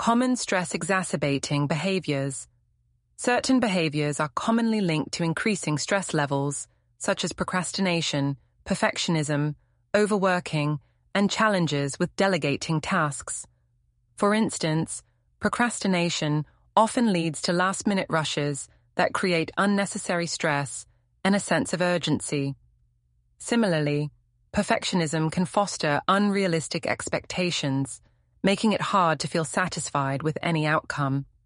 Common stress-exacerbating behaviors. Certain behaviors are commonly linked to increasing stress levels, such as procrastination, perfectionism, overworking, and challenges with delegating tasks. For instance, procrastination often leads to last-minute rushes that create unnecessary stress and a sense of urgency. Similarly, perfectionism can foster unrealistic expectations, making it hard to feel satisfied with any outcome.